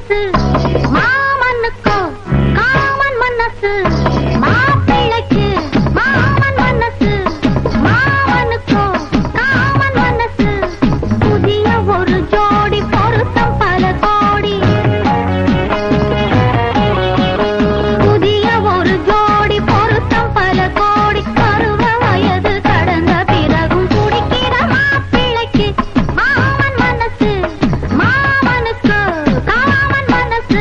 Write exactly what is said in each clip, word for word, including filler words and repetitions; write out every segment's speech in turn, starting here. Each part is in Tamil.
மனசு மாமனுக்கோ காமன் மனசு மாப்பிள்ளைக்கு மாமன் மனசு மாமனுக்கோ காமன் மனசு புதிய ஒரு ஜோடி பொருத்தம் பல கோடி புதிய ஒரு ஜோடி பொருத்தம் பல கோடி பருவ வயது கடந்த பிறகும் குடிக்கிற மாப்பிள்ளைக்கு மாமன் மனசு மாமனுக்கு காமன் மனசு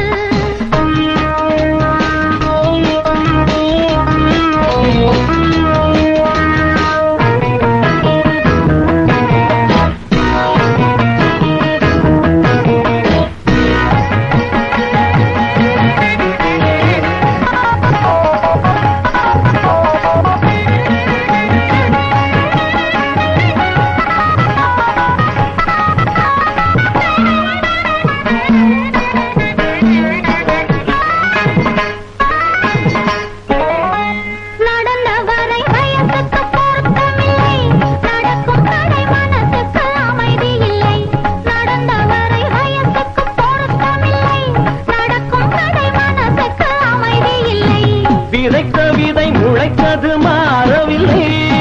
நடந்த வரை வயசுக்கு பொருத்தமில்லை நடக்கும் கடை மனசுக்கு அமைதி இல்லை நடந்த வரை வயசுக்கு பொருத்தமில்லை நடக்கும் கடை மனசுக்கு அமைதி இல்லை விதைத்த விதை முளைத்தது மாறவில்லை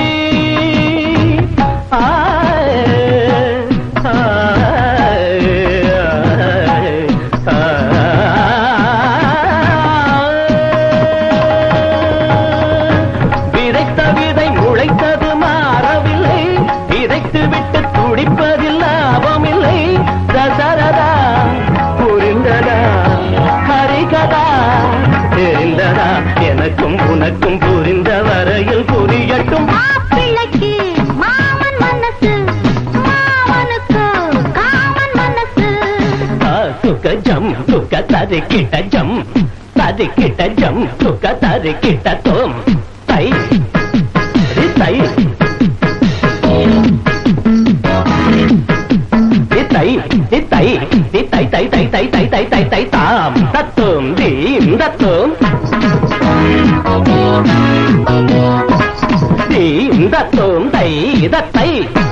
விதைத்த விதை முளைத்தது மாறவில்லை விதைத்து விட்டு துடிப்பதில் லாபமில்லை தசரதா புரிந்ததா ஹரிகதா தெரிந்ததா எனக்கும் உனக்கும் புரிந்த வரையில் புரியட்டும் மாப்பிள்ளைக்கு மாமன் மனசு மாமனுக்கு காமன் மனசு சுக ஜம் சுக தரி கிட்ட ஜம் தரி கிட்ட ஜம் சுக தரி கிட்ட தோம் தை ரி தை ரி தை ரி தை ரி தை தை தை தை தை தை தை தை தாம் தத்தும் தீம் தத்தும் தீம் தத்தும் தை தத்தை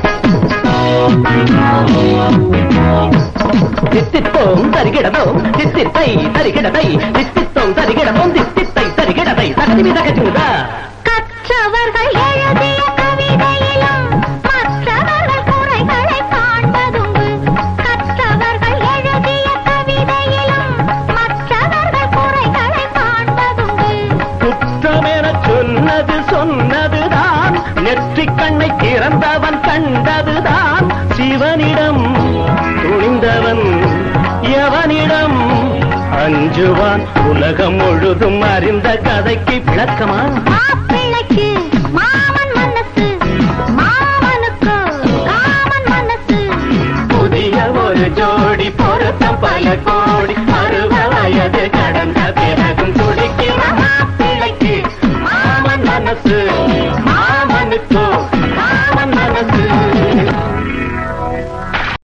தித்தித்தோம் தரிகிடதோம் தித்தித்தை தரிகிடதை தித்தித்தோம் தரிகிடதோம் தித்தித்தை தரிகிடதை தகதிமி தகச்சுதா கற்றவர்கள் எழுதிய கவிதையிலும் மற்றவர்கள் குறைகளை காண்பதுண்டு கற்றவர்கள் எழுதிய கவிதையிலும் மற்றவர்கள் குறைகளை காண்பதுண்டு குற்றமென சொன்னது சொன்னதுதான் நெற்றிக் கண்ணை திறந்தவன் கண்டதுதான் சிவனிடம் துணிந்தவன் எவனிடம் அஞ்சுவான் உலகம் முழுதும் அறிந்த கதைக்கு விளக்கமா மாப்பிள்ளைக்கு மாமன் மனசு மாமனுக்கு காமன் மனசு புதிய ஒரு ஜோடி பொருத்தம் பல கோடி